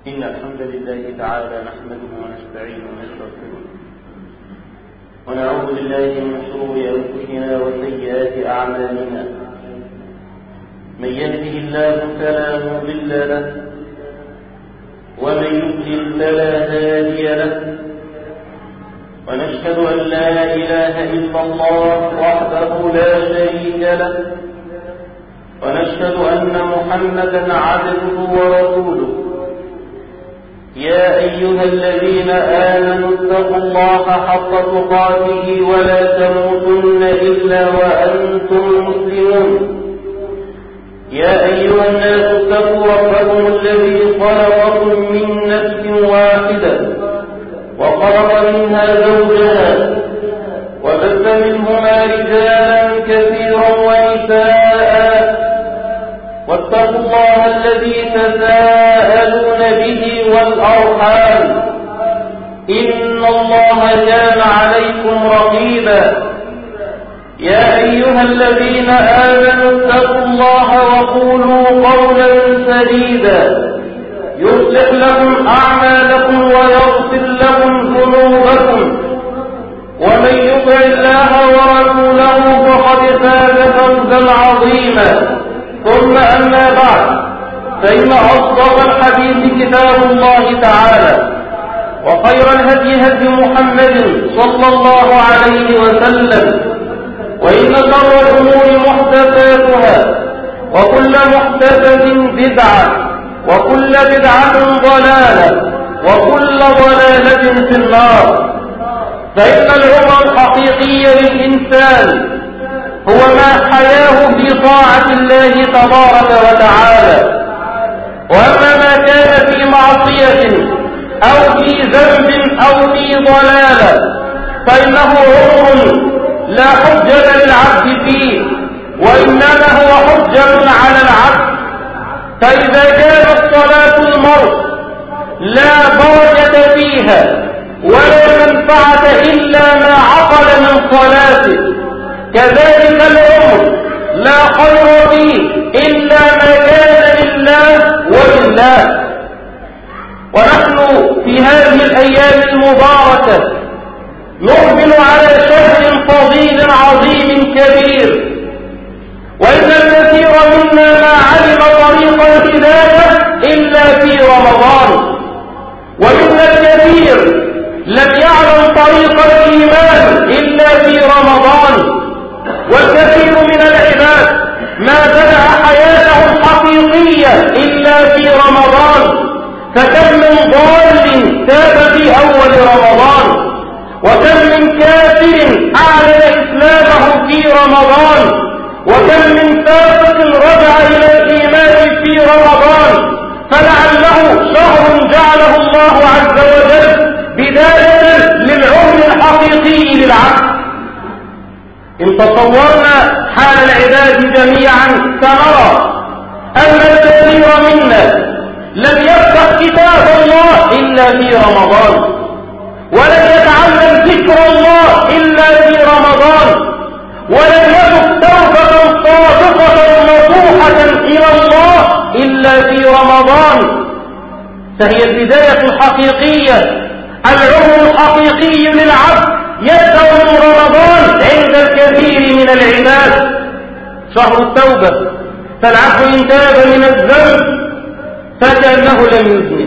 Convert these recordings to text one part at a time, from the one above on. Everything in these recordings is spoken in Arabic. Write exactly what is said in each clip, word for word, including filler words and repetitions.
إن الحمد لله تعالى نحمده ونستعينه ونستغفره ونعوذ بالله من شرور أنفسنا وسيئات أعمالنا. من يهده الله فلا مضل له ومن يضلل فلا هادي له، ونشهد أن لا إله إلا الله وحده لا شريك له، ونشهد أن محمدا عبده ورسوله. يا أيها الذين آمنوا اتقوا الله حق تقاته ولا تموتن إلا وأنتم مسلمون. يا أيها الناس اتقوا ربكم الذي خلقكم من نفس واحدة وخلق منها زوجها وبث منهما رجالا كثيرا ونساء، واتقوا الله الذي تساءلون به والأرحام إن الله كان عليكم رقيبا. يا أيها الذين آمنوا اتقوا الله وقولوا قولا سديدا يصلح لكم أعمالكم ويغفر لكم ذنوبكم، ومن يطع الله ورسوله فقد فاز فوزا عظيما. ثم أما بعد، فإن أصدق الحديث كتاب الله تعالى، وخير الهدي هدي محمد صلى الله عليه وسلم، وإن شر الأمور محدثاتها، وكل محدثة بدعة، وكل بدعة ضلالة، وكل ضلالة في النار. فإن العمر الحقيقي للإنسان هو ما حياه في طاعة الله تبارك وتعالى، وأما ما كان في معصية أو في ذنب أو في ضلالة فإنه عمر لا حجة للعبد فيه، وإنما هو حجة على العبد. فإذا كانت صلاة المرء لا بركة فيها ولا منفعة إلا ما عقل من صلاته، كذلك العمر لا خير فيه إلا ما كان لله ولله. ونحن في هذه الأيام المباركة نقبل على شهر فضيل عظيم كبير، وإن الكثير منا ما علم طريق الهداية إلا في رمضان، وإن الكثير لم يعلم طريق الإيمان إلا في رمضان، والكثير من العباد ما بدأ حياته الحقيقية إلا في رمضان. فكم من ضال تاب في أول رمضان، وكم من كافر أعلن إسلامه في رمضان، وكم من فاسق رجع إلى الإيمان في رمضان. فلعله شهر جعله الله عز وجل بداية للعمر الحقيقي للعبد. إن تصورنا حال العباد جميعا سنرى أن الكثير منا لم يفتح كتاب الله إلا في رمضان، ولم يتعلم ذكر الله إلا في رمضان، ولم يتب توبة صادقة نصوحة إلى الله إلا في رمضان. فهي البداية الحقيقية، العمر الحقيقي للعبد يبدأ من رمضان عند الكثير من العباد، شهر التوبة. فالعبد إن تاب من الذنب فكأنه لم يذنب،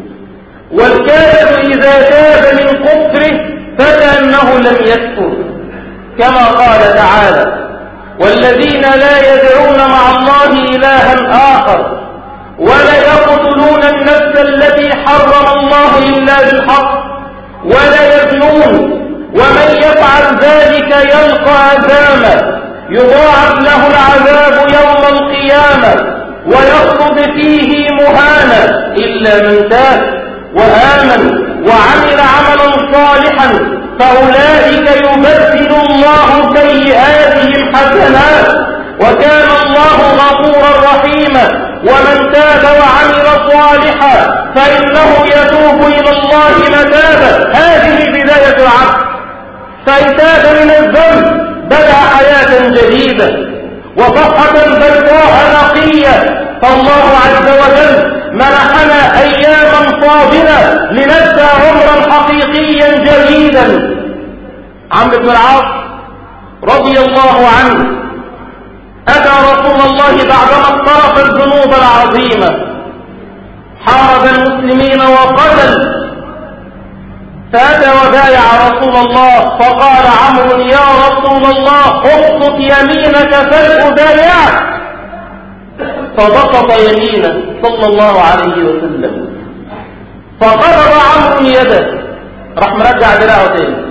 والكافر إذا تاب من كفره فكأنه لم يكفر، كما قال تعالى: والذين لا يدعون مع الله إلها آخر ولا يقتلون النفس التي حرم الله إلا بالحق ولا يزنون ومن يفعل ذلك يلقى أثاما يضاعف له العذاب يوم القيامة ويخلد فيه مهانا إلا من تاب وآمن وعمل عملا صالحا فأولئك يبدل الله سيئاتهم حسنات وكان الله غفورا رحيما. ومن تاب وعمل صالحا فإنه يتوب إلى الله متابا. هذه بداية العبد. فإن تاب من الذنب بدأ حياة جديدة وصفحة بيضاء نقية. فالله عز وجل منحنا أياما فاضلة لنبدأ عمرا حقيقيا جديدا. عمرو بن العاص رضي الله عنه أتى رسول الله بعدما اقترف الذنوب العظيمة، حارب المسلمين وقتل، فأتى وبايع رسول الله، فقال عمرو يا رسول الله ابسط يمينك فلأبايعك، فبسط يمينه صلى الله عليه وسلم، فقبض عمرو يده، راح مرجع دراعه تاني،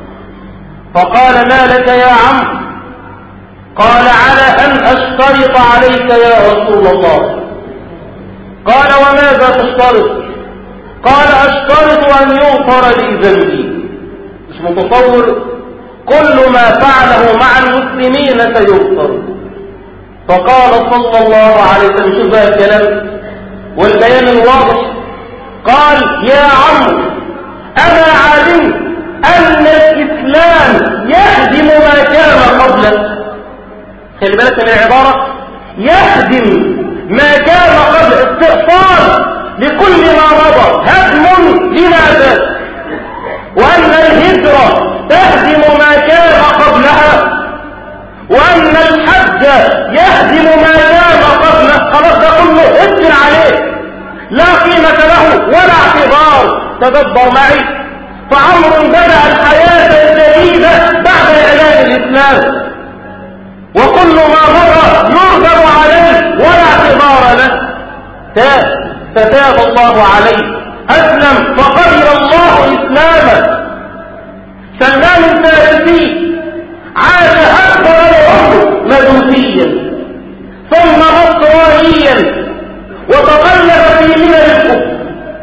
فقال ما لك يا عمرو؟ قال على أن أشترط عليك يا رسول الله. قال وماذا تشترط؟ قال أشترط أن يغفر لي ذنبي. مش متصور كل ما فعله مع المسلمين سيغفر. فقال صلى الله عليه وسلم، شوف بقى الكلام والبيان الواضح، قال يا عمرو أنا علمت أن الإسلام يهدم ما كان قبله. خلي بالك من العبارة، يهدم ما كان قبل، استئصال لكل ما مضى، هدم لما فات، وأن الهجرة تهدم ما كان قبلها، وأن الحج يهدم ما كان قبله. خلاص ده كله اقفل عليه، لا قيمة له ولا اعتبار. تدبر معي، فعمر بدأ الحياة الجديدة بعد إعلان الإسلام، وكل ما مضى يرجع عليه ولا اعتبار له. تاب فتاب الله عليه، أسلم فقبل الله إسلامه. سلمان الفارسي عاش أكثر العمر مجوسيا ثم نصرانيا وتقلب في ملل الكفر،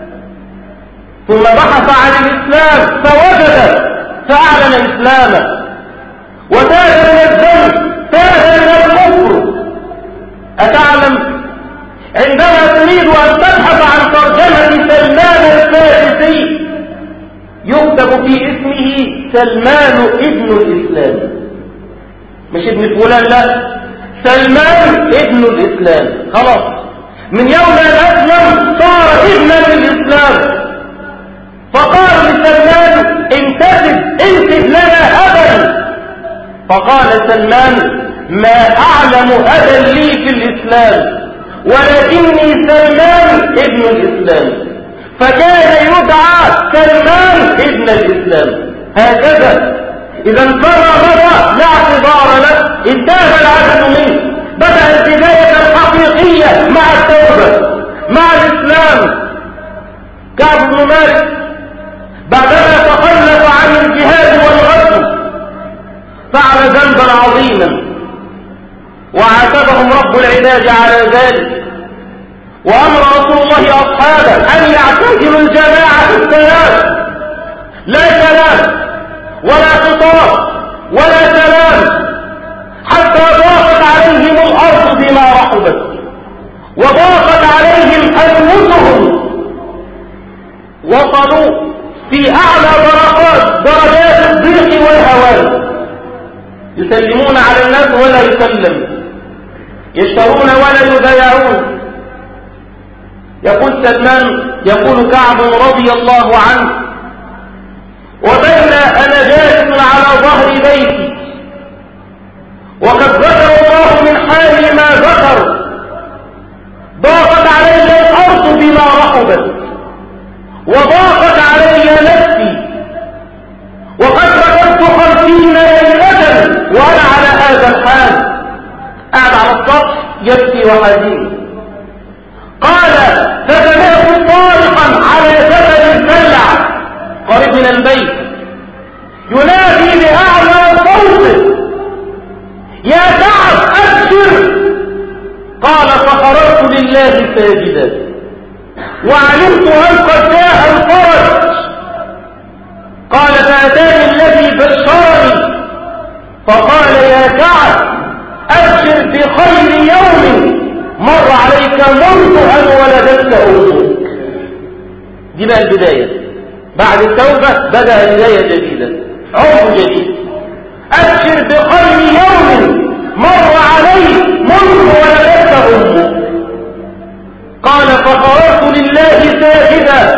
ثم بحث عن الإسلام فوجد فأعلن إسلامه، وتاب من الذنب، تاب من الكفر. أتعلم عندما تريد أن تبحث عن ترجمة سلمان الفارسي يكتب في اسمه سلمان ابن الإسلام، مش ابن فلان، لا، سلمان ابن الإسلام. خلاص من يوم أن أسلم صار ابنا للإسلام. فقال لسلمان انتسب انتسب لنا أبا. فقال سلمان ما أعلم أبا لي في الإسلام ولكني سلمان ابن الإسلام. فكان يدعى سلمان ابن الإسلام. هكذا إذا فما مضى لا اعتبار له، انتهى العدد منه، بدأت البداية الحقيقية مع التوبة مع الإسلام. كعب بن مالك بعدما تخلف عن الجهاد والغزو فعل ذنبا عظيما وعاتبهم رب العباد على ذلك، وأمر رسول الله أصحابه أن يعتزلوا الجماعة الثلاث، لا كلام ولا خطاب ولا كلام، حتى ضاقت عليهم الأرض بما رحبت وضاقت عليهم أنفسهم، وصلوا في أعلى درجات درجات الضيق والهوان، يسلمون على الناس ولا يسلم، يشترون ولا يبايعون. يقول سلمان، يقول كعب رضي الله عنه وبين أنا جالس على ظهر بيتي وقد ذكر الله من حالي ما ذكر، ضاقت علي الأرض بما رحبت وضاقت علي نفسي وقد ركبت خمسين ليلة وأنا على هذا الحال، قاعد على السطح يبكي وحزين. قال فسمعت صارخا على جبل الدلع قريب من البيت ينادي بأعلى صوته يا كعب أبشر. قال فخرجت لله ساجدا وعلمت أن قد جاء الفرج. قال فأتاني الذي بشرني فقال يا كعب أبشر بخير يوم مر عليك منذ أن ولدتك أمك. دي بقى البداية، بعد التوبة بدأ بداية جديدة، عمر جديد. أبشر بخير يوم مر عليك منذ ولدتك أمك. قال فخرجت الله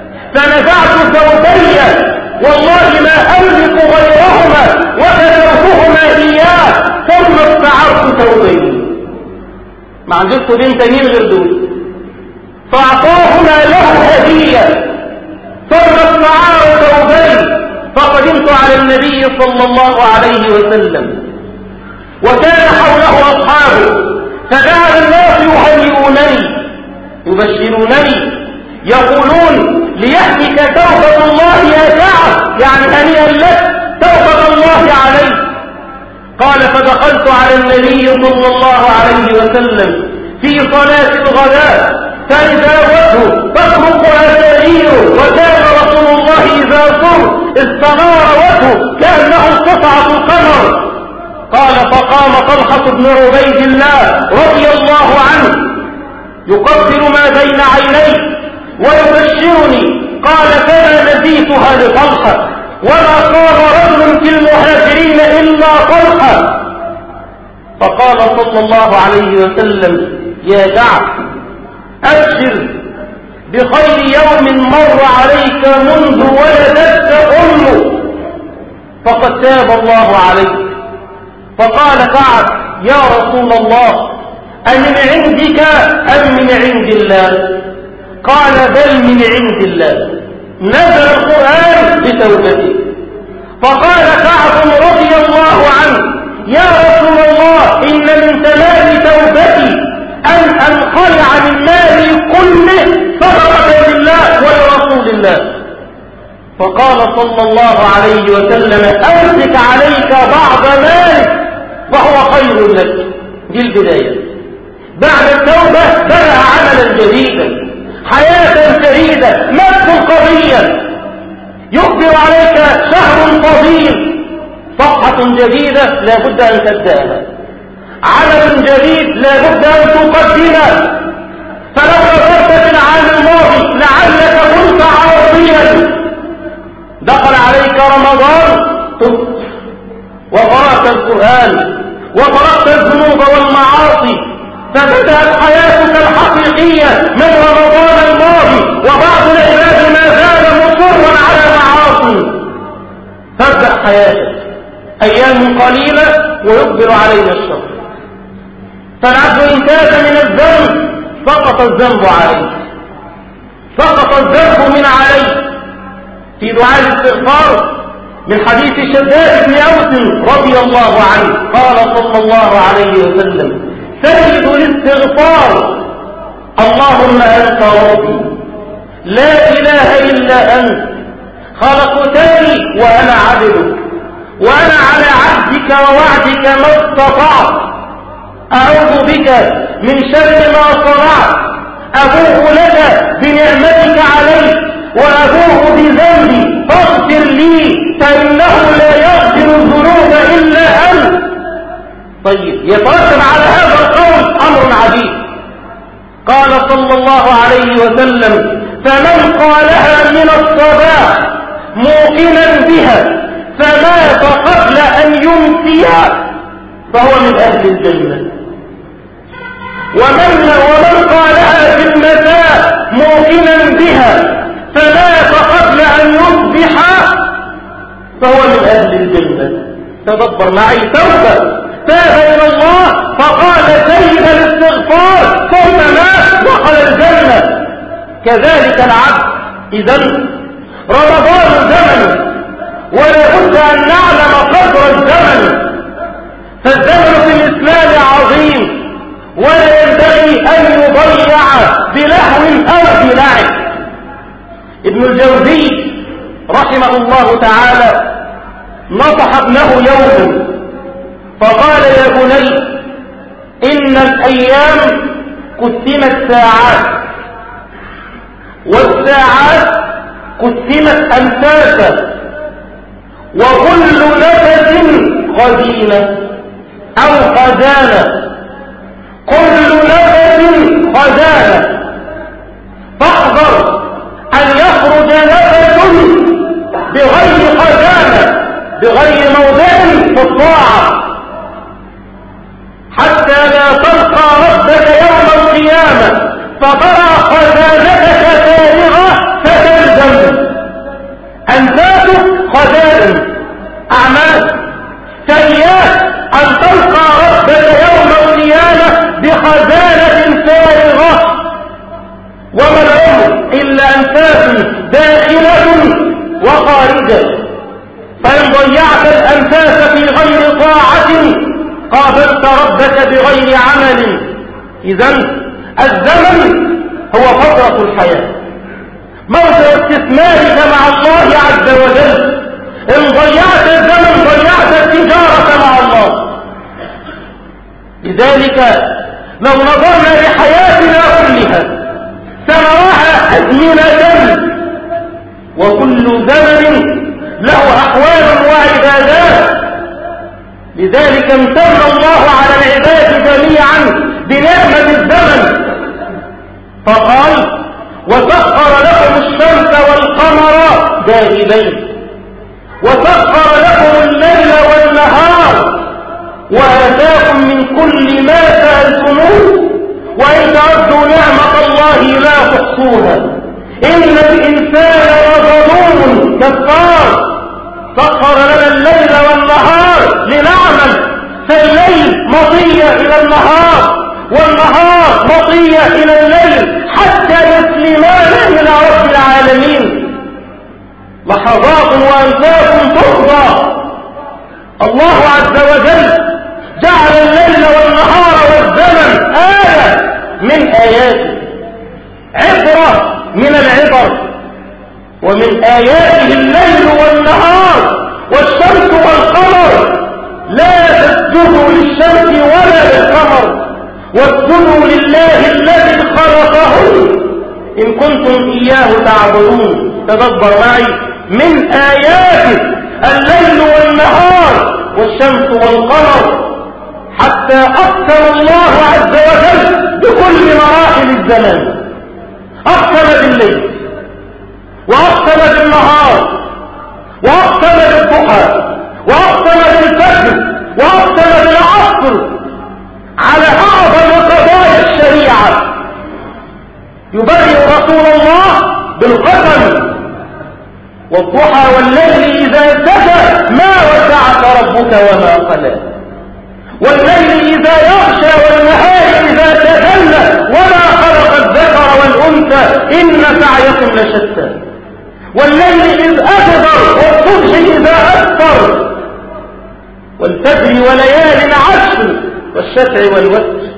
فنزعت ثوبي والله ما أملك غيرهما وكسوتهما إياه ثم استعرت ثوبين. ما عندك ثوبين تانيين غير دول، فأعطاهما له هدية ثم استعار ثوبين. فقدمت على النبي صلى الله عليه وسلم وكان حوله أصحابه، فجعل الناس يهنئونني يبشرونني يقولون ليحمك توبة الله يا كعب، يعني هنيئا لك توبة الله عليك. قال فدخلت على النبي صلى الله عليه وسلم في صلاة الغداء فإذا وجهه تطرق أساريره، وكان رسول الله إذا صر استنار وجهه كأنه قطعة قمر. قال فقام طلحة بن عبيد الله رضي الله عنه يقبل ما بين عينيه ويبشرني. قال فما نسيتها لطلحة وما قال رجل في المهاجرين إلا طلحة. فقال صلى الله عليه وسلم يا كعب أبشر بخير يوم مر عليك منذ ولدتك أمك فقد تاب الله عليك. فقال كعب يا رسول الله أمن عندك أم من عند الله؟ قال بل من عند الله. نزل القرآن بتوبته. فقال كعب رضي الله عنه يا رسول الله إن من تمام توبتي أن أنقلع من مالي كله صدقة لله ولرسول الله. فقال صلى الله عليه وسلم أمسك عليك بعض مالك وهو خير لك. دي البداية. بعد التوبة بدأ عملا جديدا، حياة جديدة، نفس قضية يخبر عليك شهر فضيل، صفحة جديدة لا بد أن تبدأها، عمل جديد لا بد أن تقدمه. فلو نظرت في العام الماضي لعلك كنت عاصيا، دخل عليك رمضان تبت وقرأت القرآن وتركت الذنوب والمعاصي، فبدأت حياتك الحقيقية من رمضان الماضي، وبعض العباد ما زال مصرا على معاصي. تبدأ حياتك أيام قليلة ويقبل علينا الشر. فالعبد إن تاب من الذنب سقط الذنب عليه، سقط الذنب من عليه. في دعاء الاستغفار من حديث شداد بن أوس رضي الله عنه قال صلى الله عليه وسلم سيد الاستغفار اللهم أنت ربي لا إله إلا أنت خلقتني وأنا عبدك وأنا على عهدك ووعدك ما استطعت أعوذ بك من شر ما صنعت أبوء لك بنعمتك علي وأبوء بذنبي فاغفر لي فإنه لا يغفر الذنوب إلا أنت. طيب يترتب على هذا القول أمر عجيب. قال صلى الله عليه وسلم فمن قالها من الصباح موقنا بها فمات قبل أن يمسي فهو من أهل الجنة، ومن, ومن قالها في المساء موقنا بها فمات قبل أن يصبح فهو من أهل الجنة. تدبر معي توبة تاب إلى الله فقال سيد الاستغفار ثم مات دخل الجنة. كذلك العبد. إذن رمضان زمن ولا بد أن نعلم قدر الزمن، فالزمن في الإسلام عظيم ولا ينبغي أن يضيع بلهو أو بلعب. ابن الجوزي رحمه الله تعالى نصح ابنه يوما فقال يا بني إن الأيام قسمت ساعات والساعات قسمت أمساسا وكل نفس خزينة أو خزانة، كل نفس خزانة، فاحذر أن يخرج نفس بغير خزانة بغير موضع في الطاعة حتى لا تلقى ربك يوم القيامة فترى خزانتك فارغة خارجا. فإن ضيعت الأنفاس في غير طاعة قابلت ربك بغير عمل. إذن الزمن هو فترة الحياة، موضع استثمارك مع الله عز وجل. إن ضيعت الزمن ضيعت التجارة مع الله. لذلك لو نظرنا لحياتنا كلها سنراها أزمنة، وكل زمن له أحوال وعبادات. لذلك امتن الله على العباد جميعا بنعمة الزمن، فقال: وسخر لكم الشمس والقمر دائبين، وسخر لكم الليل والنهار، وآتاكم من كل ما سألتموه، وإن تعدوا نعمة الله لا تحصوها، إن الإنسان لظلوم كفار. سخر لنا الليل والنهار لنعمل، فالليل مضية إلى النهار والنهار مضية إلى الليل حتى يسلمان إلى رب العالمين. لحظات وأنفاس تفضى. الله عز وجل جعل الليل والنهار والزمن آية من آياته، عبرة من العبر. ومن آياته الليل والنهار والشمس والقمر. لا تسجدوا للشمس ولا للقمر واسجدوا لله الذي خلقهن إن كنتم إياه تعبدون. تدبر معي: من آياته الليل والنهار والشمس والقمر، حتى أقسم الله عز وجل بكل مراحل الزمان. أقسم بالليل، وأقسم بالنهار، وأقسم بالضحى، وأقسم بالفجر، وأقسم بالعصر، على أعظم قضايا الشريعة. يبرئ رسول الله بالقسم: والضحى والليل إذا سجى ما ودعك ربك وما قلى، والليل إذا يغشى والنهار إذا تجلى وما خلق الذكر والأنثى إن سعيكم لشتى، والليل إذ أدبر والصبح إذا أسفر، والفجر وليال عشر والشفع والوتر،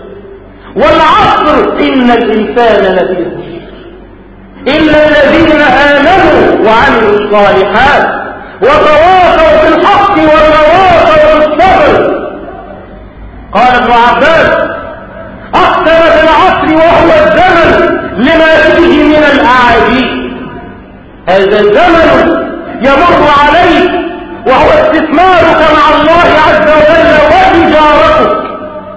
والعصر إن الإنسان لفي خسر إلا الذين آمنوا وعملوا الصالحات وتواصوا بالحق وتواصوا بالصبر. قال ابن عباس: أقسم بالعصر وهو الزمن لما فيه من الأعاجيب. هذا الزمن يمر عليك وهو استثمارك مع الله عز وجل وتجارتك.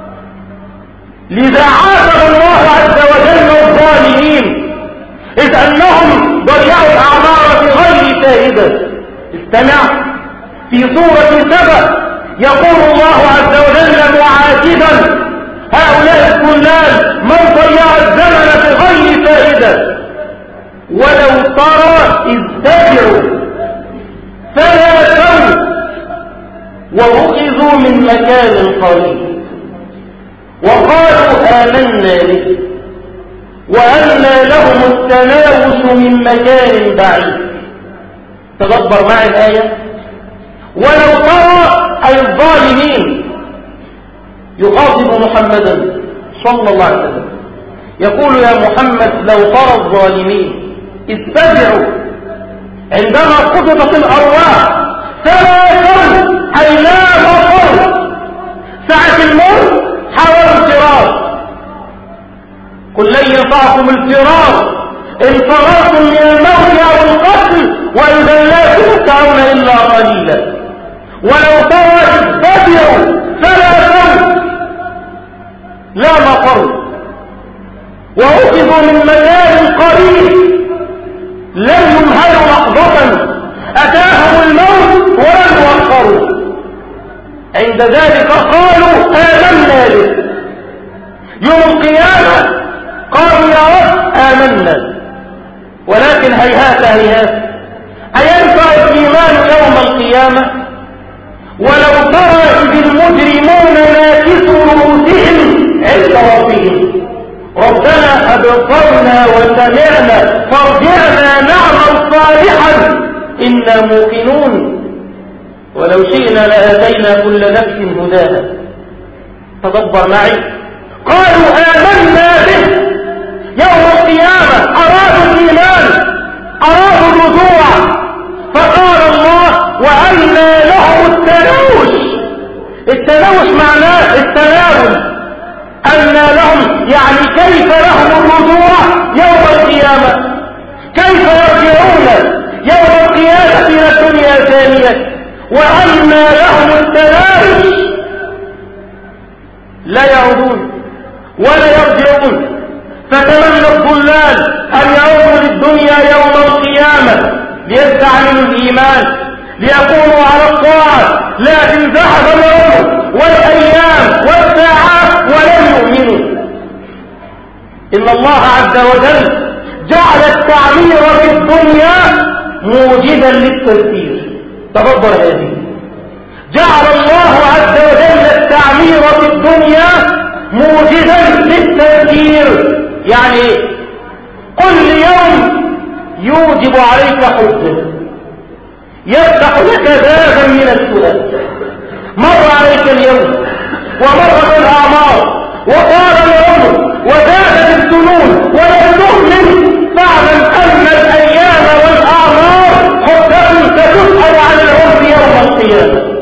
لذا عاتب الله عز وجل الظالمين إذ أنهم ضيعوا الأعمار بغير فائدة. استمع في سورة سبأ يقول الله عز وجل معاتبا هؤلاء الكلال من ضيع الزمن بغير فائدة: ولو ترى إذ تبعوا فلا سوء وأخذوا من مكان قريب وقالوا آمنا به وأنى لهم التناوش من مكان بعيد. تدبر معي الآية: ولو ترى أي الظالمين، يخاطب محمدا صلى الله عليه وسلم يقول: يا محمد لو ترى الظالمين اتبعوا عندما قبضت الأرواح فلا سوء أي لا مفر. ساعة الموت حاولوا الفرار، قل لن ينفعكم الفرار إن فررتم من الموت أو القتل وإذا لا تمتعون إلا قليلا. ولو ترى اتبعوا فلا سوء لا مفر وأخذوا من مكان قريب، لم يمهلوا لحظة، أتاهم الموت ولم يؤخروا. عند ذلك قالوا آمنا به. يوم القيامة قالوا يا رب آمنا، ولكن هيهات هيهات أينفع الإيمان يوم القيامة؟ ولو ترى إذ المجرمون ناكسوا رؤوسهم عند ربهم ربنا أبصرنا وسمعنا فارجعنا نعمل صالحا إنا موقنون ولو شئنا لآتينا كل نفس هداها. تدبر معي. قالوا آمنا به يوم القيامة، أرادوا الإيمان، أرادوا الرجوع، فقال الله وأنى لهم التناوش. التناوش معناه التناول، أنى لهم يعني كيف لهم الرجوع يوم القيامة، كيف يرجعون يوم القيامة إلى الدنيا ثانية، وأنى لهم التناوش، لا يعودون ولا يرجعون. فتمنى الضلال أن يعودوا للدنيا يوم القيامة ليستعملوا الإيمان، ليكونوا على الطاعة، لكن ذهب العمر والأيام والساعات ولم يؤمنوا. إن الله عز وجل جعل التعمير في الدنيا موجدا للتذكير. تفضل هذه. جعل الله عز وجل التعمير في الدنيا موجدا للتذكير. يعني كل يوم يوجب عليك حجة، يفتح لك بابا من السؤال. مر عليك اليوم ومرت الأعمار وطال العمر وزادت السنون ولم تؤمن، فاعلم أن الأيام والأعمار حجة ستسأل عن العمر يوم القيامة.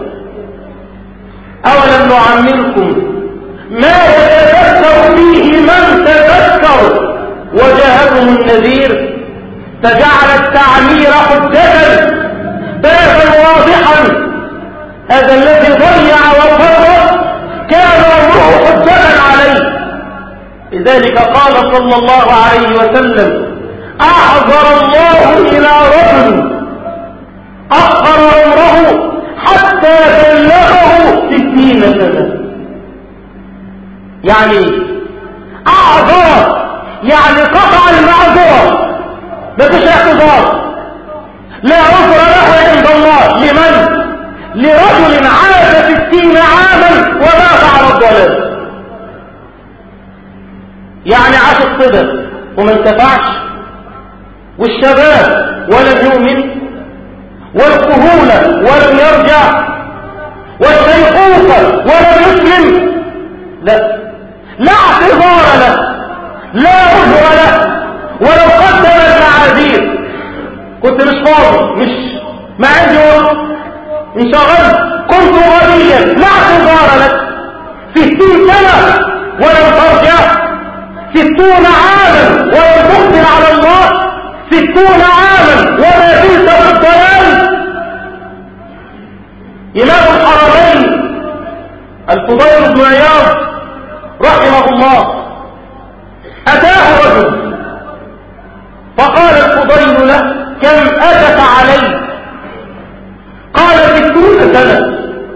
أولم نعمركم ما يتذكر فيه من تذكر وجاءكم النذير، فجعل التعمير حجة بابا واضحا. هذا الذي ضيع وفرط كان الله حجة عليه. لذلك قال صلى الله عليه وسلم أعذر الله إلى رجل أخر عمره حتى بلغه ستين سنة. يعني أعذر يعني قطع المعذرة، ما فيش اعتذار، لا عذر له عند الله. لمن؟ لرجل عاش ستين عاما ومات على الضلال. يعني عاش الصدر وما انتفعش، والشباب ولم يؤمن، والكهولة ولم يرجع، والشيخوخة ولم يسلم. لا لا اعتذار له، لا عذر له. ولو قدم المعاذير، كنت مش فاضي، مش ما عندي وقت، انشغلت، كنت غبيا، لا اعتذار لك. ستين سنة ولم ترجع، ستون عاما ولم تقبل على الله، ستون عاما وما زلت في الضلال. إمام الحرمين الفضيل بن عياض رحمه الله أتاه رجل فقال الفضيل له كم أتت علي؟ قال ستون سنة.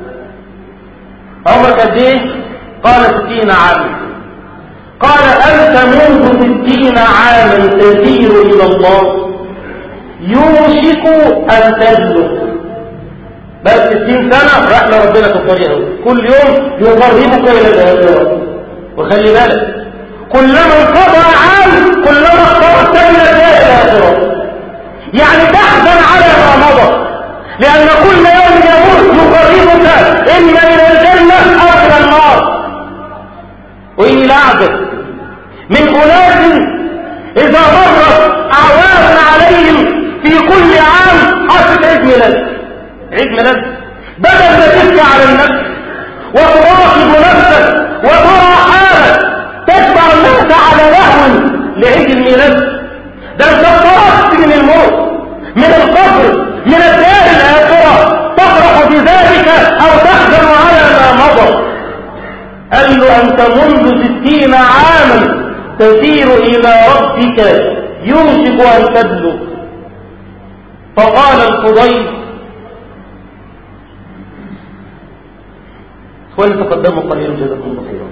عمرك قد ايه؟ قال ستين عاما. قال أنت منذ ستين عاما تسير إلى الله، يوشك أن تبلغ. بل ستين سنة رحنا ربنا في الطريق، كل يوم يقربك إلى الآخرة. وخلي بالك كلما انقضى عام كلما اقتربت من الآخرة. يعني تحزن على ما مضى، لأن كل يوم يمر يقربك إما إلى الجنة أو إلى النار. وإني لأعجب من أناس إذا مرت أعوام عليهم في كل عام حصل عيد ميلاد، عيد ميلاد بدل ما تبكي على النفس وتراقب نفسك وترى حالك تتبع الناس على لهو لعيد الميلاد. ده انت اقتربت من الموت، من القبر، من الدار الآخرة، تفرح بذلك أو تحزن على ما مضى. قال له أنت منذ ستين عاما تسير إلى ربك يوشك أن تبلغ. فقال الفضيل ولتقدموا قليلا جزاكم الله خيرا.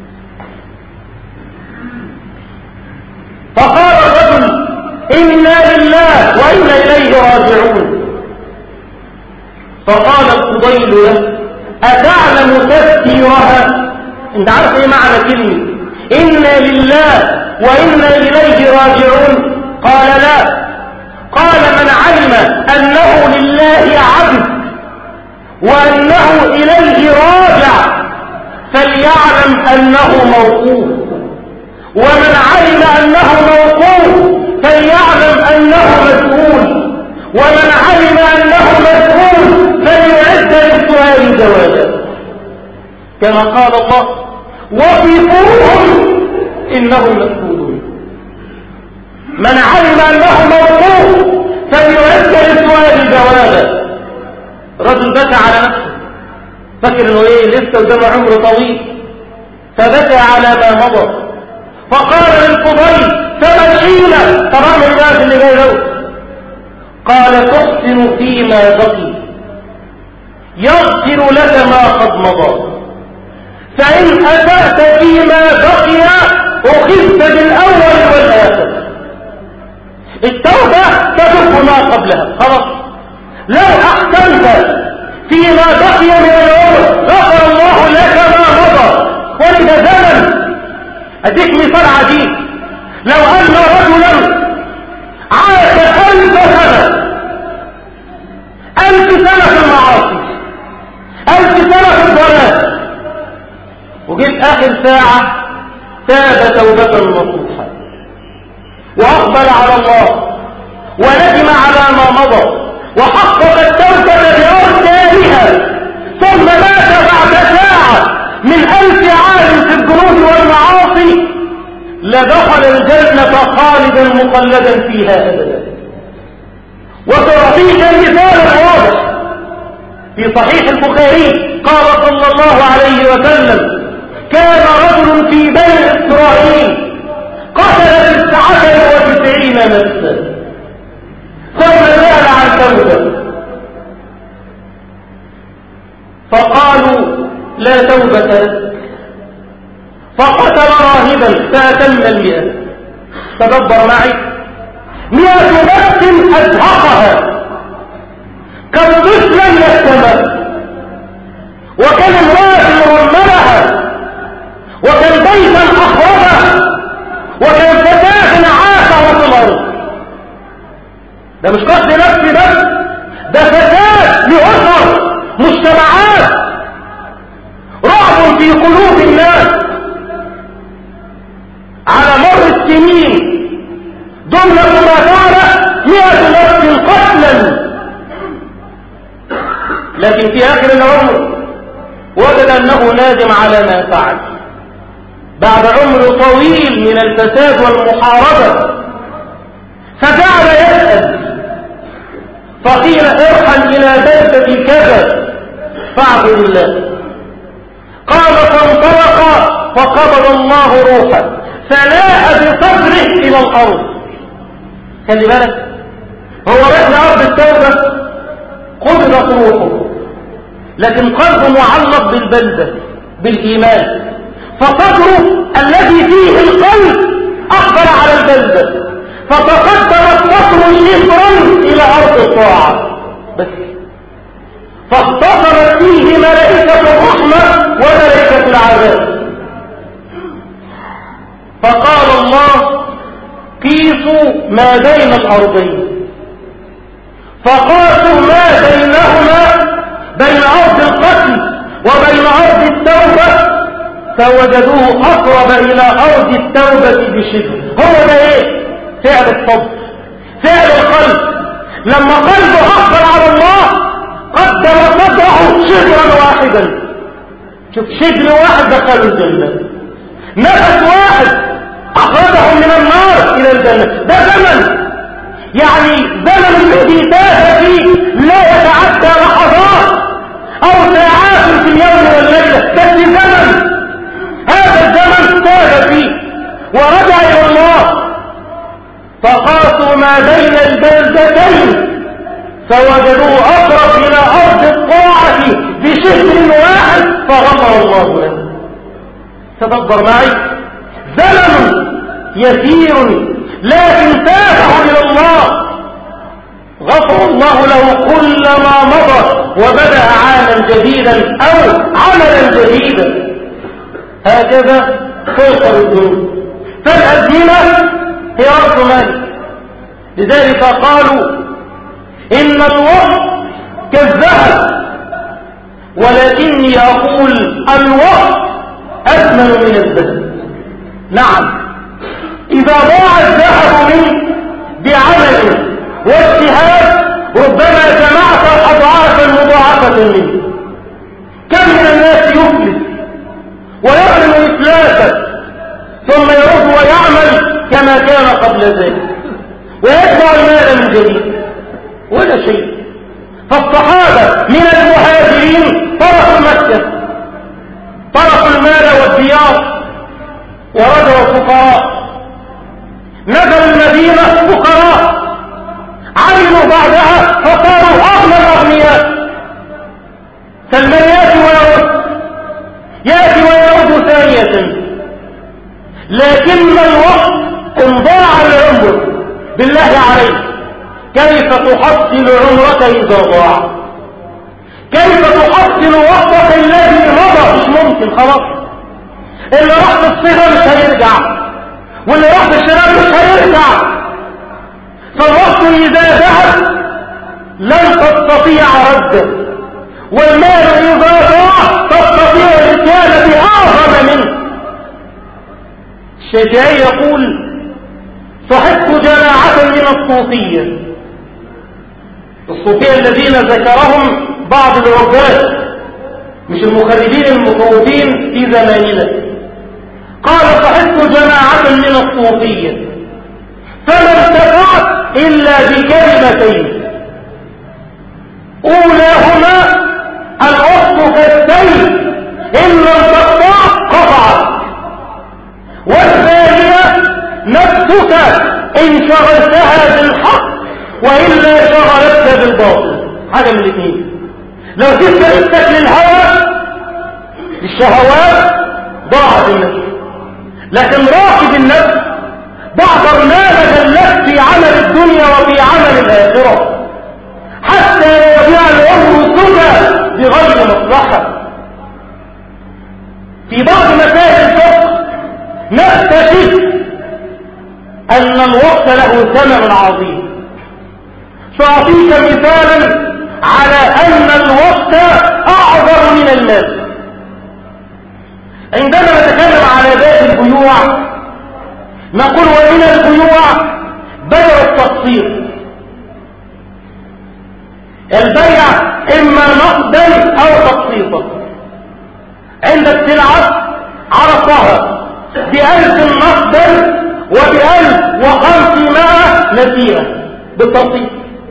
فقال الرجل إنا لله وإنا إليه راجعون. فقال الفضيل له أتعلم تفسيرها؟ انت عارف ايه معنى كلمة إنا لله وإنا إليه راجعون؟ قال لا. قال من علم أنه لله عبد وأنه إليه راجع فليعلم أنه موقوف، ومن علم أنه موقوف فليعلم أنه مسؤول، ومن علم أنه مسؤول فليعد للسؤال جوابا، كما قال الله وقفوهم إنهم مسؤولون. من علم أنه موقوف فليعد للسؤال جوابا. رجل بكى على نفسه، فكر انه ايه لسه قدامه عمر طويل، فبكى على ما مضى، فقال للفضيل فمن حيلة طبعا الناس اللي جاي له، قال تحسن فيما بقي يغفر لك ما قد مضى، فإن أسأت فيما بقي أخذت بالأول والآخر. التوبة تدف ما قبلها خلاص. لو أحسنت فيما بقي من العمر غفر الله لك ما مضى. ولد زمن أديك مثال عجيب، لو أن رجلا عاش ألف سنة ألف سنة في المعاصي، ألف سنة في الضلال، وجيت آخر ساعة تاب توبة نصوحا وأقبل على الله وندم على ما مضى وحقق التوبة بأركانها، ثم مات بعد ساعة من ألف عام في الذنوب والمعاصي، لدخل الجنة خالدا مخلدا فيها أبدا. وتعطيك المثال الواضح في صحيح البخاري قال صلى الله عليه وسلم كان رجل في بني إسرائيل قتل تسعة وتسعين نفسا ثم سأل عن توبة، فقالوا لا توبة لك، فقتل راهبا فأتم المئة. تدبر معي، مئة نفس أزهقها كالطفل يهتم، وكان امرأة مرملها، وكان بيتا أخربه، وكان فتاة عاشه في الأرض. ده مش قتل نفسي بس، ده فساد لأسر مجتمعات، رعب في قلوب الناس. على مر السنين جملة ما فعل مئة نفس قتلا، لكن في آخر العمر وجد أنه نادم على ما فعل بعد عمر طويل من الفساد والمحاربة، فجعل يسأل، فقيل ارحل إلى بلدة كذا فاعبد الله. قال فانطلق فقبض الله روحه فلاء بصدره إلى الأرض. خلي بالك، هو راح لأرض التوبة قبضت روحه، لكن قلبه معلق بالبلدة بالإيمان، فصدره الذي فيه القلب أقبل على البلدة، فتقدم الصدر شبرا إلى أرض الطاعة بس، فاختصرت فيه ملائكة الرحمة وملائكة العذاب. فقال الله قيسوا ما بين الأرضين، فقاسوا ما بينهما بين أرض القتل وبين أرض التوبة، فوجدوه أقرب إلى أرض التوبة بشبر. هو ده إيه؟ فعل الصبر، فعل القلب. لما قلبه أقبل على الله قدم صدره شبرا واحدا. شوف، شبر واحد دخل الجنة، نفس واحد أخرجهم من النار إلى الجنة. ده زمن، يعني زمن الذي تاه فيه لا يتعدى لحظات أو ساعات في اليوم والليلة، بس زمن، هذا الزمن تاه فيه ورجع إلى الله. فقاسوا ما بين البلدتين فوجدوه أقرب إلى أرض الطاعة بشبر واحد فغفر الله له. تدبر معي، زمن يسير لكن تابه إلى الله، غفر الله له كل ما مضى وبدأ عاما جديدا أو عملا جديدا. هكذا توصل الذنوب، فالأزمنة هي رأس مال. لذلك قالوا إن الوقت كالذهب، ولكني أقول الوقت أثمن من الذهب. نعم، إذا ضاع الذهب منك بعمل واجتهاد ربما جمعت أضعافا مضاعفة منه. كم من الناس يفلس ويعلم إفلاسا ثم يرد ويعمل كما كان قبل ذلك ويتبع المال من جديد ولا شيء. فالصحابة من المهاجرين تركوا مكة، تركوا المال والديار ورجعوا فقراء، نزلوا المدينة فقراء، عملوا بعدها فصاروا أغنى الأغنياء. سلمان يأتي ويرد، يأتي ويرد ثانية، لكن الوقت انضاع العمر. بالله عليك كيف تحصل عمرك إذا ضاع؟ كيف تحصل وقتك الذي مضى؟ مش ممكن، خلاص. اللي راح في الصغر مش هيرجع، واللي راح في الشباب مش هيرجع. فالوقت إذا ذهب لن تستطيع رده، والمال إذا ضاع تستطيع الإتيان بأعظم منه. الشافعي يقول صحبت جماعة من الصوفية، الصوفية الذين ذكرهم بعض العباد مش المخربين المطوفين في زماننا. قال صحبت جماعة من الصوفية فما انتفعت إلا بكلمتين، أولاهما الأخت كالسيف إن لم تقطع قطعت، والثانية نفسك إن شغلتها بالحق وإلا شغلتك بالباطل. حاجة من الاثنين، لو جبت نفسك للهوى للشهوات ضاعت النفس، لكن راقب النفس ضع برنامجا لك في عمل الدنيا وفي عمل الآخرة حتى يضيع العمر سدى بغير مصلحة. في بعض مسائل الفقه نكتشف أن الوقت له ثمن عظيم. سأعطيك مثالا على أن الوقت أعظم من المال. عندما نتكلم على باب البيوع نقول ومن البيوع بيع التقسيط. البيع إما نقدا أو تقسيطا. عندك سلعة عرضها بألف نقدا وبألف وخمسمائة نسيئة بالتقسيط،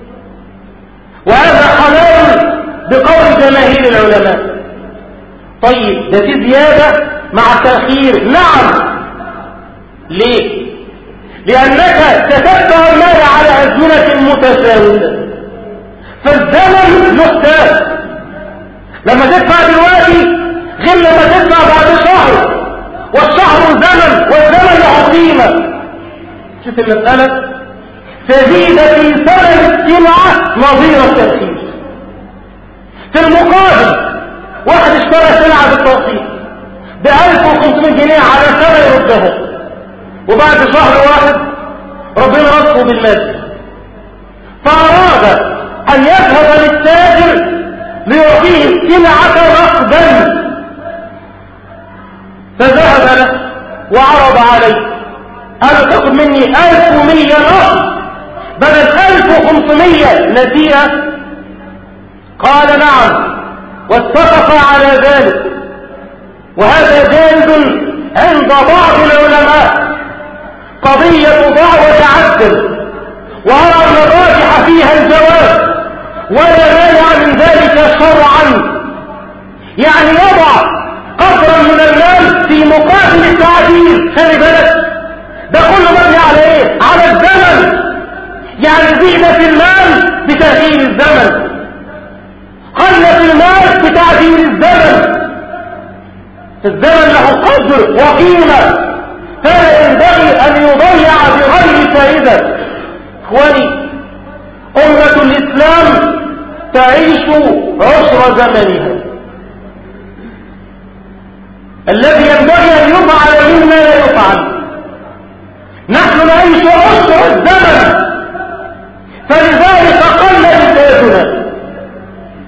وهذا حلال بقول جماهير العلماء. طيب ده في زيادة مع تأخير؟ نعم. ليه؟ لأنك تتبع المال على أزمنة متفاوتة، فالزمن محتاج. لما تدفع دلوقتي غير لما تدفع بعد شهر، والشهر زمن والزمن له قيمة. شوف المسألة، فزيد في ثمن السلعة نظير التأخير. في المقابل واحد اشترى سلعة بالتقسيط بألف وخمسمائة جنيه على سنة يردها، وبعد شهر واحد ربنا رزقه بالمال، فأراد أن يذهب للتاجر ليعطيه السلعة نقدا، فذهب له وعرض عليه قال تاخد مني ألف ومية نقد بدل ألف وخمسمية نسيئة. قال نعم، واتفق على ذلك، وهذا جائز عند بعض العلماء. قضية ضع وتعدل، وأرى أن الراجح فيها الجواز ولا مانع من ذلك شرعا. يعني يضع قدرا من المال في مقابل التعديل. خلي بالك ده كله مبني على ايه؟ على الزمن. يعني زيادة المال بتغيير الزمن، قلة المال بتعديل الزمن. الزمن له قدر وقيمة، فلا ينبغي أن يضيع بغير فائدة. إخواني، أمة الإسلام تعيش عشر زمنها. الذي ينبغي أن يفعل مما لا يفعل. نحن نعيش عشر الزمن، فلذلك قل إنتاجنا.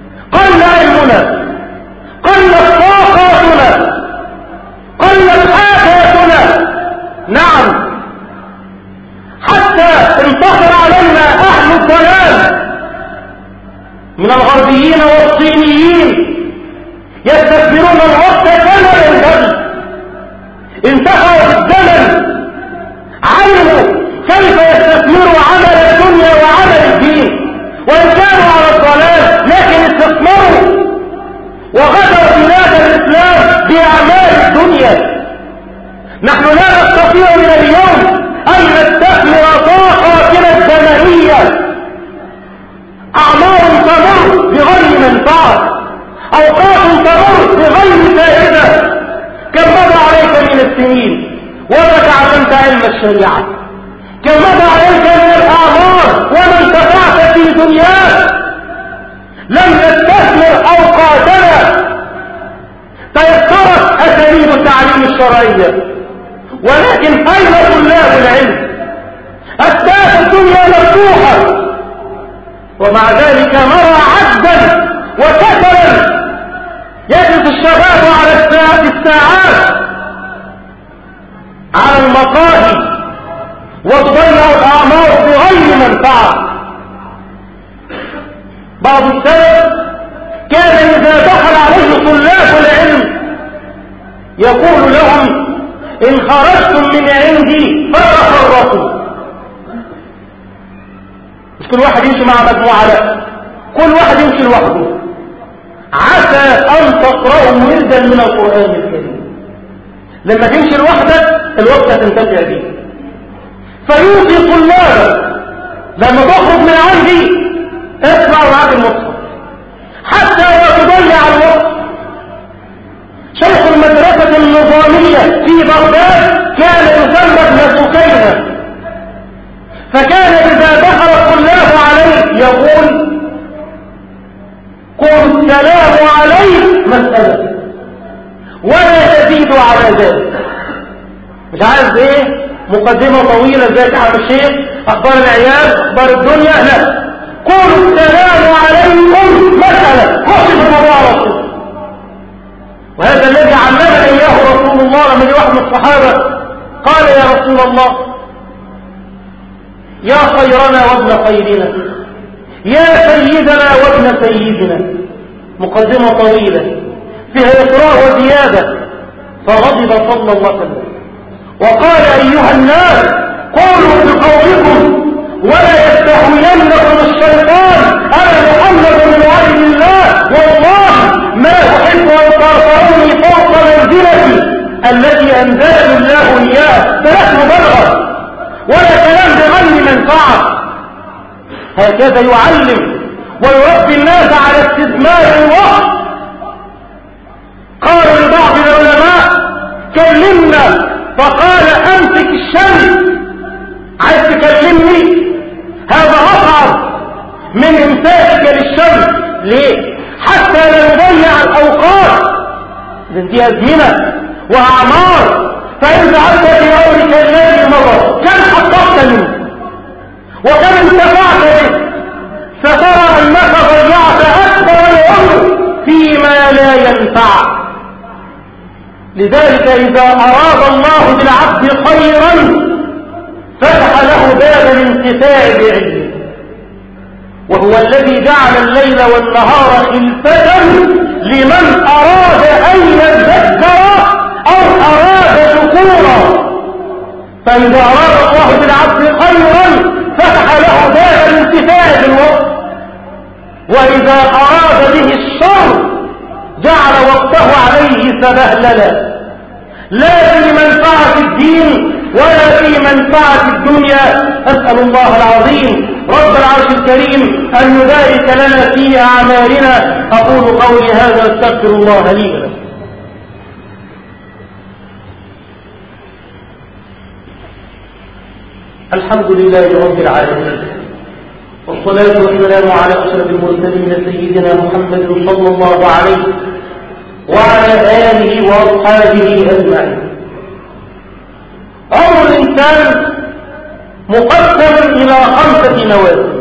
انتصر علينا أهل الضلال من الغربيين والصينيين يستثمرون الوقت كما ينبغي، انتهوا في الزمن، علموا كيف يستثمروا عمل الدنيا وعمل الدين، وإن كانوا على الضلال لكن استثمروا وغدروا بلاد الإسلام بأعمال الدنيا. نحن لا نستطيع من اليوم أن نستثمر طاقاتنا الزمنية، أعمار تمر بغير منفعة، أوقات تمر بغير فائدة. كم مضى عليك من السنين وما تعلمت علم الشريعة؟ كم مضى عليك من الأعمار وما انتفعت في دنياك؟ لم نستثمر أوقاتنا. تيسرت أساليب التعليم الشرعية، ولكن أين طلاب العلم؟ أسباب الدنيا مفتوحة، ومع ذلك نرى عجزا وكسلا يجلس الشباب على الساعات على المقاهي وتضيع الأعمار بغير منفعة. بعض السلف كان إذا دخل عليه طلاب العلم يقول لهم: إن خرجتم من عندي فتفرقوا. مش كل واحد يمشي مع مجموعة، لا، كل واحد يمشي لوحده، عسى أن تقرأوا وردا من القرآن الكريم. لما تمشي لوحدك الوقت هتنتفع بيه. فيوصي طلابك: لما تخرج من عندي اسمع معاك المصحف حتى لا تضيع الوقت. شيخ المدرسة النظامية في بغداد كان يسمى ابن سكينة، فكان إذا دخل الطلاب عليه يقول: قل السلام عليك مسألة ولا تزيد على ذلك. مش عايز ايه مقدمة طويلة زي كعب الشيخ، اخبار العيال، اخبار الدنيا، لا، قل السلام عليكم مسألة، خش في الموضوع على طول. وهذا الذي علمنا اياه رسول الله. لما جاء واحد من الصحابة قال: يا رسول الله، يا خيرنا وابن خيرنا، يا سيدنا وابن سيدنا. مقدمة طويلة فيها إقراء وزيادة. فغضب صلى الله عليه وسلم وقال: أيها الناس، قولوا بقولكم ولا يستهوينكم الشيطان، أنا محمد من وعد الله، والله ما أحب أن ترفعوني فوق منزلتي التي أنزل الله إياه. ثلاث مبالغة ولا كلام بغير منفعة. هكذا يعلم ويربي الناس على استثمار الوقت. قال لبعض العلماء: كلمنا، فقال: امسك الشمس. عايز تكلمني؟ هذا اصعب من امساكك للشمس. ليه؟ حتى لا نضيع الاوقات، دي ازمنه واعمار. فان ذهبت في يومك الليل مره كم حققت منه وكم انتفعت به، سترى انك ضيعت اكبر العمر فيما لا ينفع. لذلك إذا أراد الله بالعبد خيرا فتح له باب الانتفاع بعلمه، وهو الذي جعل الليل والنهار خلفة لمن أراد أن يذكر أو أراد شكورا. فإذا أراد الله بالعبد خيرا فتح له باب الانتفاع بالوقت، وإذا أراد به الشر جعل وقته عليه سبهللا، لا في منفعة الدين ولا في منفعة الدنيا. أسأل الله العظيم رب العرش الكريم أن يبارك لنا في أعمالنا. أقول قولي هذا واستغفر الله لي ولكم. الحمد لله رب العالمين، والصلاة والسلام على أشرف المرسلين سيدنا محمد صلى الله عليه وعلى آله وأصحابه أجمعين. عمر الإنسان مقسم إلى خمسة نوازل،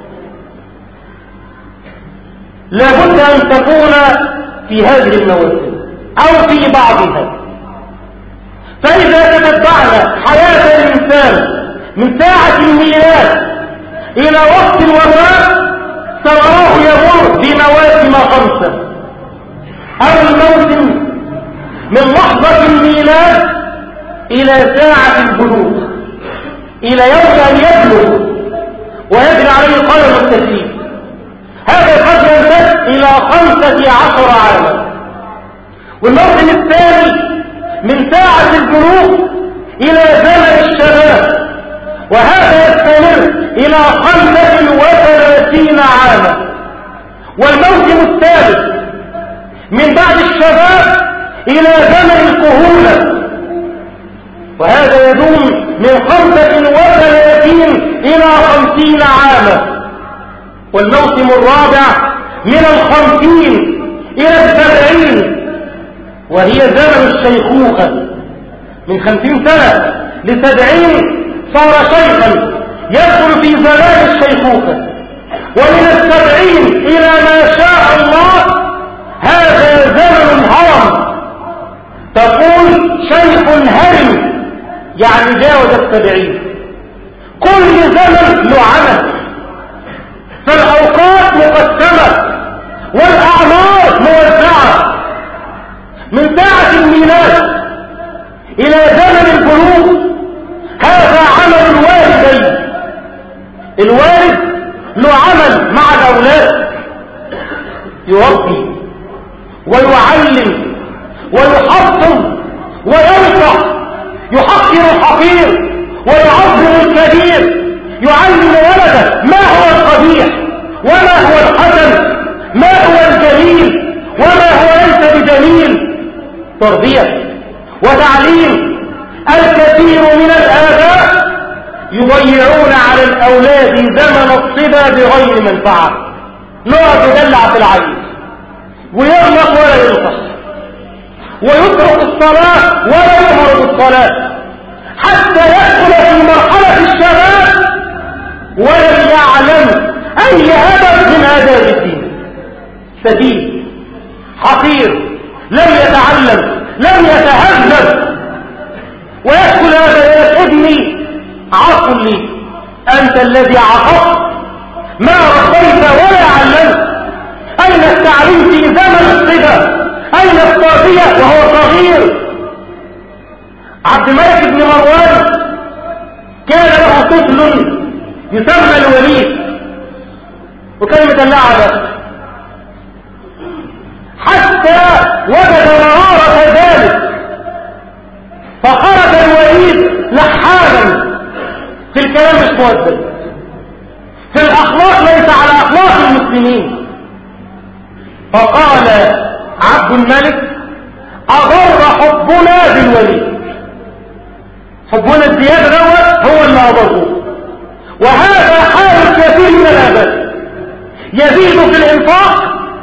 لابد أن تكون في هذه النوازل أو في بعضها. فإذا تتبعنا حياة الإنسان من ساعة الميلاد إلى وقت الوفاة تراه يمر بمواسم خمسة. أو الموسم من لحظة الميلاد إلى ساعة البلوغ، إلى يوم أن يبلغ ويجري عليه قلم التكليف، هذا قد يمتد إلى خمسة عشر عاما. والموسم الثاني من ساعة البلوغ إلى زمن الشباب، وهذا يستمر إلى خمسة وثلاثين عاما. والموسم الثالث من بعد الشباب إلى زمن الكهولة، وهذا يدوم من خمسة وثلاثين إلى خمسين عاما. والموسم الرابع من الخمسين إلى السبعين، وهي زمن الشيخوخة، من خمسين سنة لسبعين صار شيخا يدخل في زمان الشيخوخة. ومن السبعين إلى ما شاء الله هذا زمن الهرم، تقول شيخ هرم يعني جاوز السبعين. كل زمن له عمل، فالأوقات مقسمة والأعمار موزعة. من ساعة الميلاد إلى زمن البلوغ هذا عمل الوالدين. الوالد له عمل مع الأولاد، يربي ويعلم ويحفظ وينصح، يحقر الحقير ويعظم الكبير، يعلم ولده ما هو القبيح وما هو الحسن، ما هو الجميل وما هو ليس بجميل. تربية وتعليم. الكثير من الآباء يضيعون على الأولاد زمن الصبا بغير منفعة، نقعد يدلع في العيد ويغلق ولا ينقص، ويترك الصلاة ولا يمر بالصلاة، حتى يدخل في مرحلة الشباب ولم يعلم أي هدف من آداب الدين. سديد حقير، لم يتعلم، لم يتهذب، ويدخل هذا يا ابني عقل لي، أنت الذي عقبت ما ربيت ولا علمت. أين التعليم في زمن الصبا؟ أين التربية وهو صغير؟ عبد الملك بن مروان كان له طفل يسمى الوليد، وكان مدلعه بس، حتى وجد مرارة ذلك فخرج الوليد لحالا. في الكلام مش مؤدب، في الأخلاق ليس على أخلاق المسلمين. فقال عبد الملك أضر حبنا بالوليد، حبنا الزيادة دوت هو اللي أضره. وهذا حال الكثير من الآباء، يزيد في الإنفاق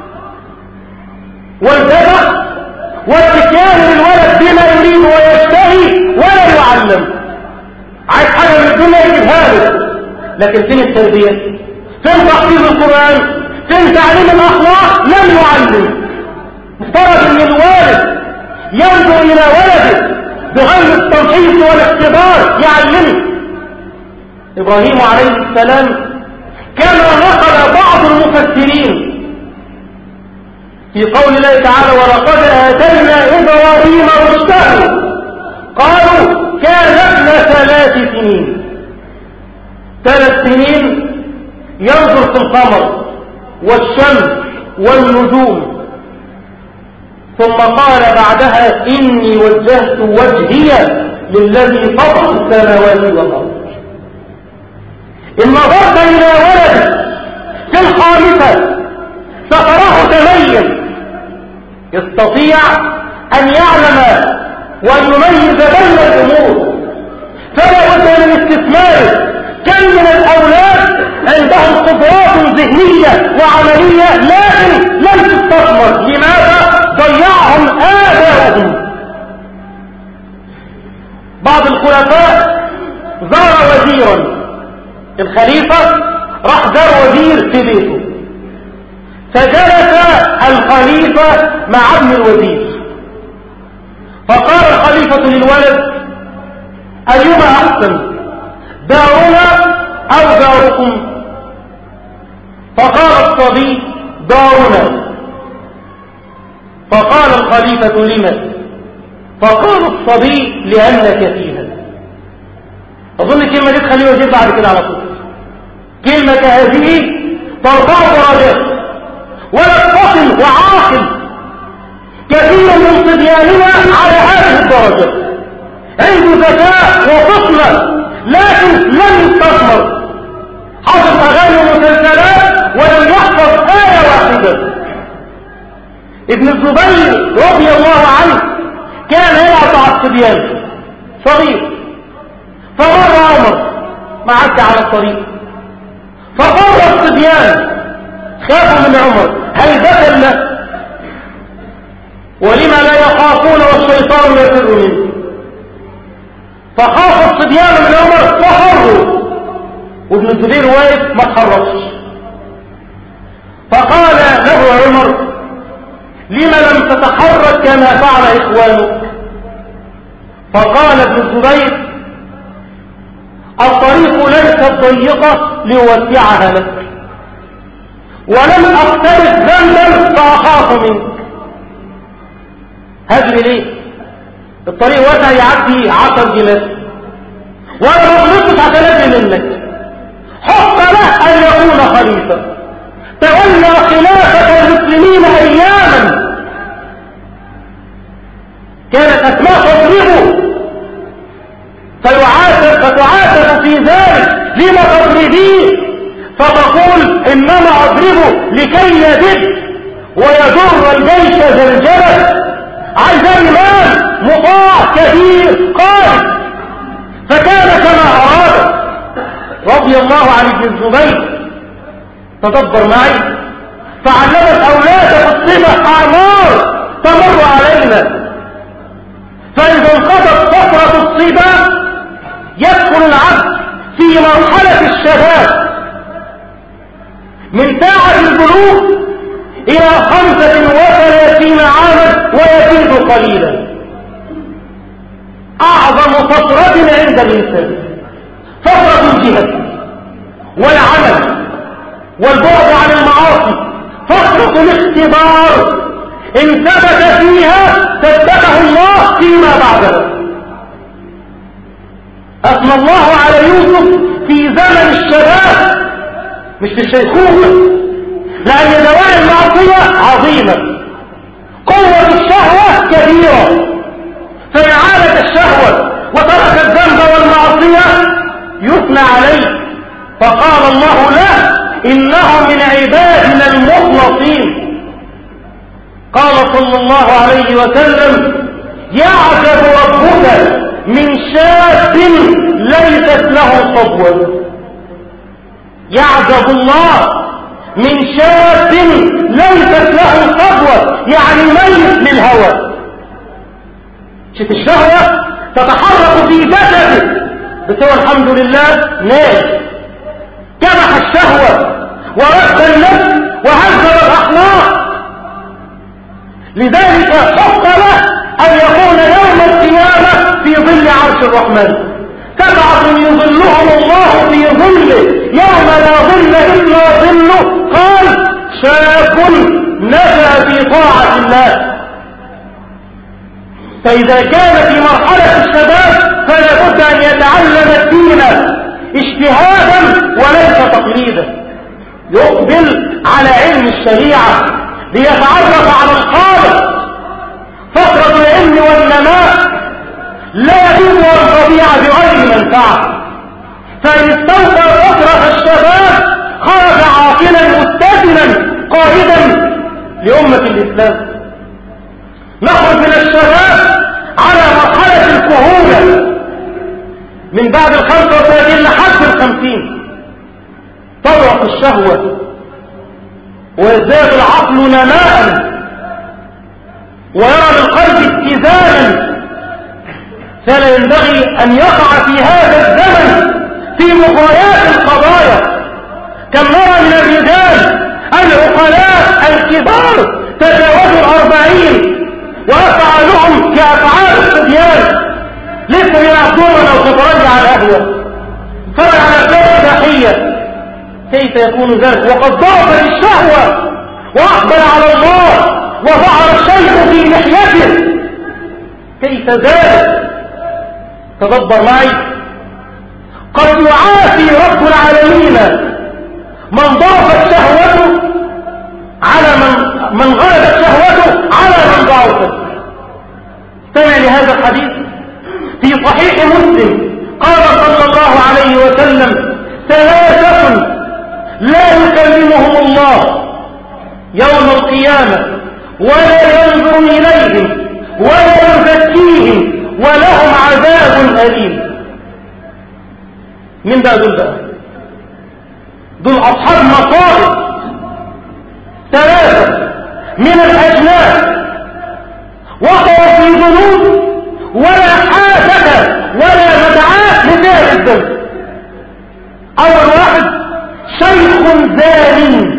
والذبح والاتيان للولد بما يريد ويشتهي ولا يعلم. عايز حاجة من الدنيا يجيبها له، لكن فين التربية؟ فين تحفيظ القرآن؟ فين تعليم الأخلاق؟ لم يعلم. مفترض ان الوالد ينظر الى ولده بغير التمحيص والاختبار يعلمه. ابراهيم عليه السلام كما نقل بعض المفسرين في قول الله تعالى ولقد آتينا إبراهيم رشده، قالوا كان ابن ثلاث سنين. ثلاث سنين ينظر في القمر والشمس والنجوم، ثم قال بعدها إني وجهت وجهي للذي فطر السماوات والأرض. إن نظرت إلى ولد في الخامسة ستراه تميز، يستطيع أن يعلم وأن يميز بين الأمور، فلا بد من استثماره. كم من الأولاد عندهم قدرات ذهنية وعملية لكن لم تستثمر. لماذا؟ ضيعهم آباؤهم. بعض الخلفاء زار وزيرا، الخليفة راح زار وزير في بيته، فجلس الخليفة مع ابن الوزير، فقال الخليفة للولد أيما أحسن دارنا أو داركم؟ فقال الصبي دارنا. فقال الخليفة لما؟ فقال الصبي لأنك فيها. أظن الكلمة دي تخليه يجيب بعد كده على طول. كلمة هذه ترفع درجات، ولد وعاقل كثير من صبياننا على هذه الدرجة، عنده ذكاء وفطنة لكن لم يستثمر، حفظ أغاني ومسلسلات ولم يحفظ آية واحدة. ابن الزبير رضي الله عنه كان يلعب مع الصبيان صغير، فمر عمر معدي على الطريق، فقر الصبيان خافوا من عمر هيبة له، ولما لا يخافون والشيطان يفر منه، فخاف الصبيان من عمر فخروا، وابن الزبير واقف ما تحركش. فقال له عمر لما لم تتحرك كما فعل إخوانك؟ فقال ابن الزبير الطريق ليست ضيقة لوسعها لك، ولم أقترف ذنبا فأخاف منك. هجري ليه؟ الطريق واسع يعدي عشر جمال، وانا ما غلطتش عشان اجري منك. حق له ان يكون خليفة، تولى خلافة المسلمين اياما كانت اسماء تضربه فيعاتب فتعاتب في ذلك لما تضربيه، فتقول انما اضربه لكي يدب ويضر الجيش زلزلة، عايز امام مطاع كبير قائد، فكان كما اراد. رضي الله عن ابن الزبير تدبر معي، فعلم الاولاد في الصبح اعمار تمر علينا، فاذا انقضت فترة الصبا يدخل العبد في مرحلة الشباب من ساعة البلوغ الى خمسة وثلاثين عاما ويزيد قليلا، اعظم فترة عند الانسان فترة الجهاد والعمل والبعد عن المعاصي، فترة الاختبار ان ثبت فيها ثبته الله فيما بعدها. اثنى الله على يوسف في زمن الشباب مش في الشيخوخة، لأن دواعي المعصية عظيمة، قوة الشهوة كبيرة، فإن عالت الشهوة وترك الذنب والمعصية يثنى عليه، فقال الله له إنه من عبادنا المخلصين. قال صلى الله عليه وسلم يعجب ربك من شاب ليست له صبوة، يعجب الله من شاب ليست له صبوة، يعني ميت للهوى. شوف الشهوة تتحرك في جسده، بس هو الحمد لله ناس كبح الشهوة ورد النفس وهذب الأخلاق. لذلك حق له أن يكون يوم القيامة في ظل عرش الرحمن، سبعة يظلهم الله في ظله يوم لا ظل إلا ظله، قال شاب نجا في طاعة الله. فإذا كان في مرحلة الشباب فلا بد أن يتعلم الدين اجتهادا وليس تقليدا، يقبل على علم الشريعة ليتعرف على الخالق. فترة العلم والنماء لا يجوز أن تضيع بغير منفعة، فإن استوفى فترة الشباب خرج عاقلا متزنا قائدا لأمة الإسلام. نخرج من الشباب على مرحلة الكهولة من بعد الخمسة وثلاثين لحد الخمسين، تضعف الشهوة ويزداد العقل نماء ويرى للقلب اتزانا، فلا ينبغي أن يقع في هذا الزمن في مغريات القضايا. كم نرى من الرجال العقلاء الكبار تجاوزوا الأربعين وأفعالهم كأفعال الصبيان، لسه يلعبون لو شطرنج على القهوة، فرع على أفلام إباحية، كيف يكون ذلك وقد ضعف الشهوة وأقبل على الله وظهر الشيء في لحيته؟ كيف ذلك؟ تدبر معي. قد يعافي رب العالمين من ضعفت شهوته على من من غلبت شهوته على من ضعفت. استمع لهذا الحديث في صحيح مسلم، قال صلى الله عليه وسلم: ثلاثة لا يكلمهم الله يوم القيامة ولا ينظر إليهم ولا يزكيهم ولهم عذاب أليم. من بقى دول بقى؟ دول أصحاب مصائب. ثلاثة من الأجناس وقعوا في ذنوب ولا حاجة ولا مدعاة لفعل الذنب. أول واحد شيخ زاني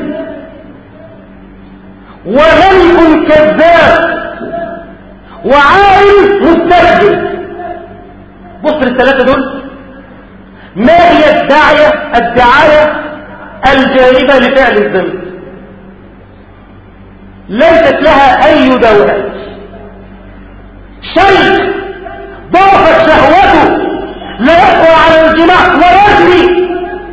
وملك كذاب وعالم مستهزئ. بص للثلاثة دول، ما هي الداعية الدعاية الجانبة لفعل الذنب؟ ليست لها أي دواء. شيخ ضعفت شهوته لا يقوى على الجماع ويجري،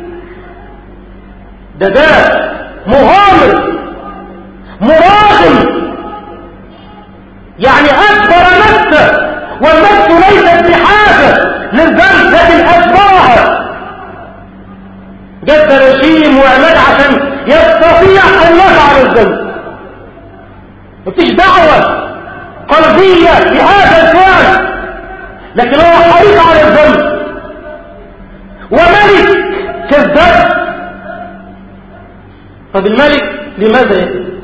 ده ده مغامر مراغم، يعني أكبر نفسه، والنفس ليست بحاجة للذنب لكن أكبرها، جد رجيم وعماد عشان يستطيع أن يفعل الذنب. مفيش دعوة قلبية لهذا الفعل، لكن هو حريص على الذنب. وملك كذاب. طب الملك لماذا يكذب؟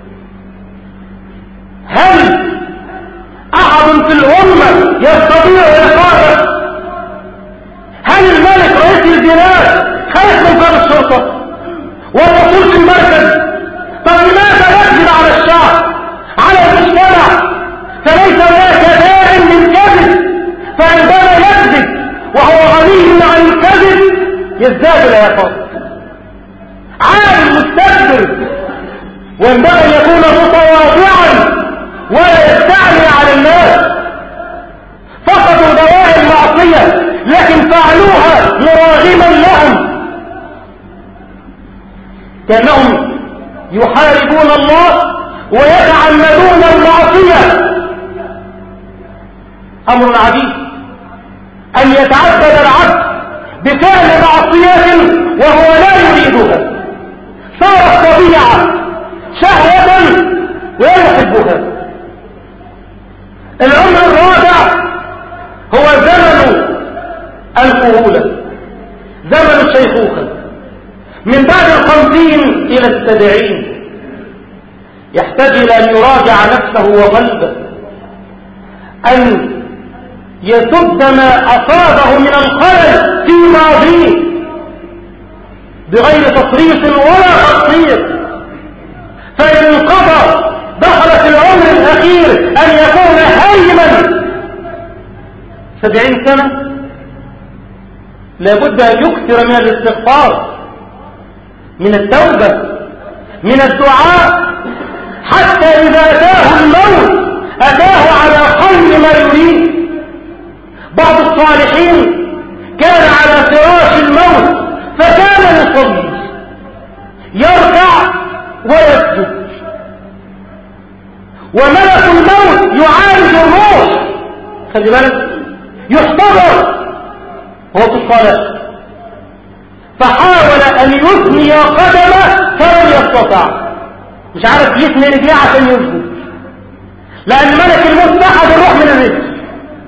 هل أحد في الأمة يستطيع إيقافه؟ هل الملك رئيس البلاد خايف من باب الشرطة والوصول في المركز؟ طب لماذا يكذب على الشعب على المجتمع؟ فليس هناك داع للكذب، فعندما يكذب وهو غني عن الكذب يزداد العقاب. عالم مستكبر وينبغي ان يكون متواضعا ولا يستعلي على الناس. فقدوا دواعي المعصية لكن فعلوها مراغما لهم، كأنهم يحاربون الله ويتعمدون المعصية. أمر عجيب أن يتعبد العبد بفعل معصية وهو لا يريدها، صارت طبيعة شهوة ويحبها. الأمر الرابع هو زمن الكهولة، زمن الشيخوخة، من بعد الخمسين إلى السبعين يحتاج إلى أن يراجع نفسه وقلبه، أن يسد ما أصابه من الخلل في ماضيه بغير تصريف ولا تقصير، فإن انقضى دخل في العمر الأخير أن يكون هيما سبعين سنة، لابد أن يكثر من الاستغفار، من التوبة، من الدعاء، حتى إذا أتاه الموت أتاه على خير ما يريد. بعض الصالحين كان على فراش الموت فكان يصلي يركع ويسجد، وملك الموت يعالج الروح، خلي بالك، يحتضر وهو في الصلاة، فحاول أن يثني قدمه فلم يستطع، مش عارف يثني رجليه عشان يسجد، لأن ملك الموت سحب الروح من الرجل.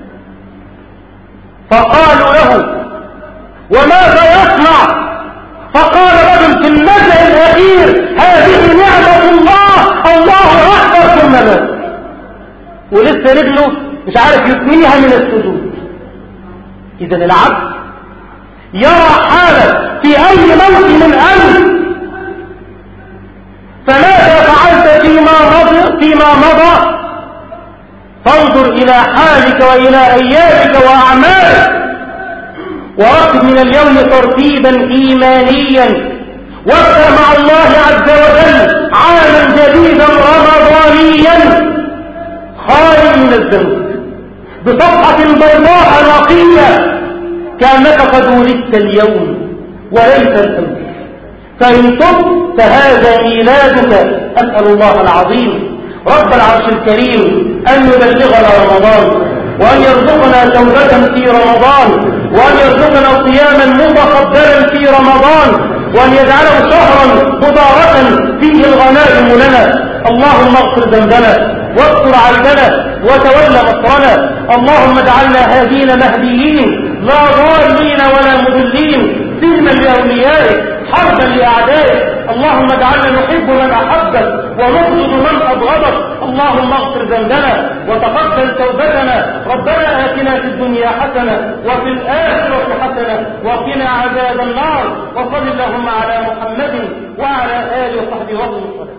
فقالوا له: وماذا يصنع؟ فقال رجل في النزع الأخير: هذه نعمة الله، الله أكبر، ثم مات، ولسه رجله مش عارف يثنيها من السجود. إذن العبد يرى حالة في أي موت من أمر، فماذا فعلت فيما مضى فيما مضى؟ فانظر إلى حالك وإلى أيامك وأعمالك، ورتب من اليوم ترتيبا إيمانيا، وابدأ مع الله عز وجل عاما جديدا رمضانيا خالي من الذنوب بصفحة بيضاء نقية كأنك قد ولدت اليوم وليس الأمس. فإن تبت فهذا ميلادك. أسأل الله العظيم رب العرش الكريم أن يبلغنا رمضان، وأن يرزقنا توبة في رمضان، وأن يرزقنا صياما متقبلا في رمضان، وأن يجعله شهرا مباركا فيه الغنائم لنا. اللهم اغفر ذنبنا واستر عيبنا وتولى مصرنا. اللهم اجعلنا هادين مهديين لا ضالين ولا مضلين، سلما لأوليائك حربا لأعدائك. اللهم اجعلنا نحب من أحبك ونبغض من أبغضك. اللهم اغفر ذنبنا وتقبل توبتنا. ربنا آتنا في الدنيا حسنة وفي الآخرة حسنة وقنا عذاب النار. وصل اللهم على محمد وعلى آله وصحبه وسلم.